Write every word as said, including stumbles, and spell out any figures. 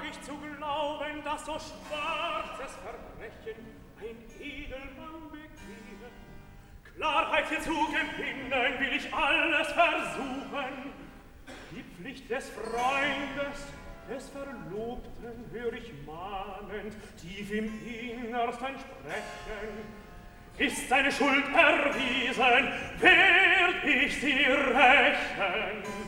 ich zu glauben, dass so schwarzes Verbrechen ein Edelmann begehe. Klarheit hier zu gewinnen, will ich alles versuchen. Die Pflicht des Freundes, des Verlobten, hör ich mahnend, tief im Innersten sprechen. Ist seine Schuld erwiesen, werd ich sie rächen.